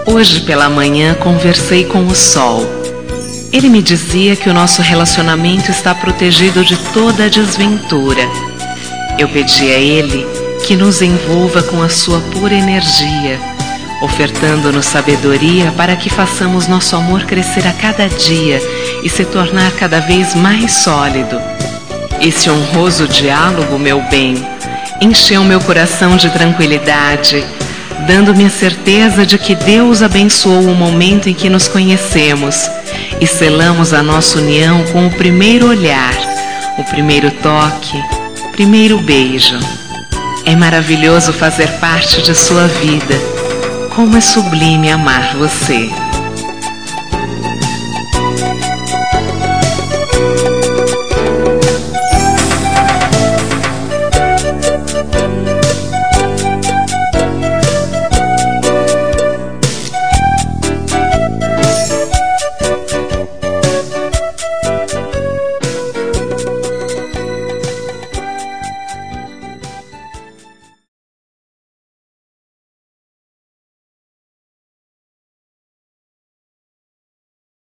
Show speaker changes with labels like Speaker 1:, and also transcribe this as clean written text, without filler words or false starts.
Speaker 1: Hoje pela manhã conversei com o sol. Ele me dizia que o nosso relacionamento está protegido de toda a desventura. Eu pedi a ele que nos envolva com a sua pura energia, ofertando-nos sabedoria para que façamos nosso amor crescer a cada dia e se tornar cada vez mais sólido. Esse honroso diálogo, meu bem, encheu meu coração de tranquilidade, dando-me a certeza de que Deus abençoou o momento em que nos conhecemos e selamos a nossa união com o primeiro olhar, o primeiro toque, o primeiro beijo. É maravilhoso fazer parte de sua vida. Como é sublime amar você!